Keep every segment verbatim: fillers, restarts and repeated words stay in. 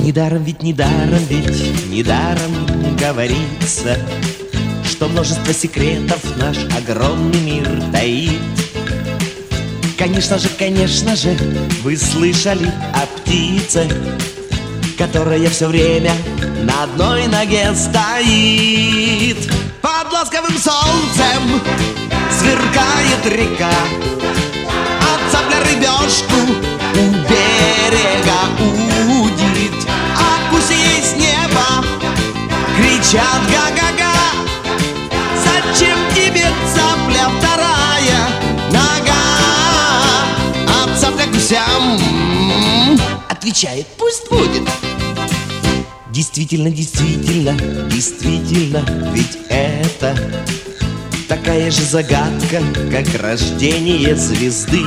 Недаром ведь, недаром ведь, недаром говорится, что множество секретов наш огромный мир таит. Конечно же, конечно же, вы слышали о птице, которая все время на одной ноге стоит. Под ласковым солнцем сверкает река, а цапля рыбешку у берега удит. А гуси ей с неба кричат га-га-га: зачем тебе, цапля, вторая нога? А цапля гусям отвечает: пусть будет. Действительно, действительно, действительно, ведь это такая же загадка, как рождение звезды.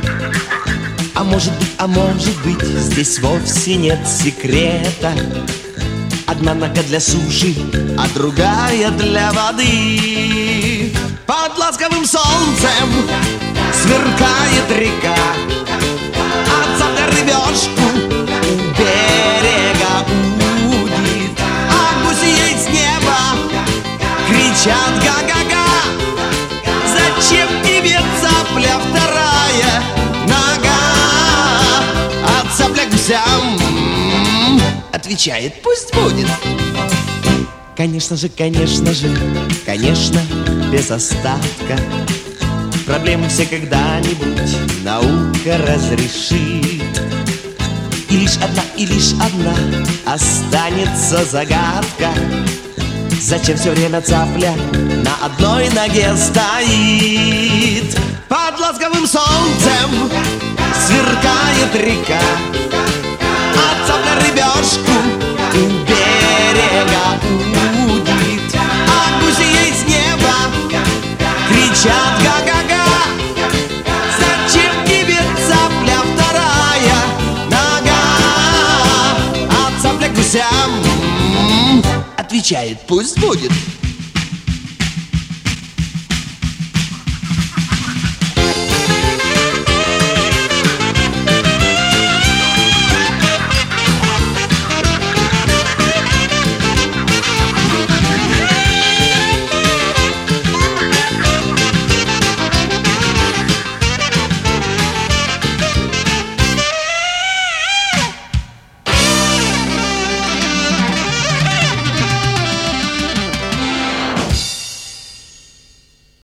А может быть, а может быть, здесь вовсе нет секрета. Одна нога для суши, а другая для воды. Под ласковым солнцем сверкает река, а цапля рыбешку у берега удит. А гуси ей с неба кричат га-га-га: зачем тебе, цапля, вторая нога? А цапля гусям отвечает: пусть будет. Конечно же, конечно же, конечно, без остатка проблемы все когда-нибудь наука разрешит. И лишь одна, и лишь одна останется загадка: зачем все время цапля на одной ноге стоит? Под ласковым солнцем сверкает река, а цапля рыбешку у берега удит. А гуси ей с неба кричат га-га-га: зачем тебе, цапля, вторая нога? А цапля гусям отвечает: пусть будет.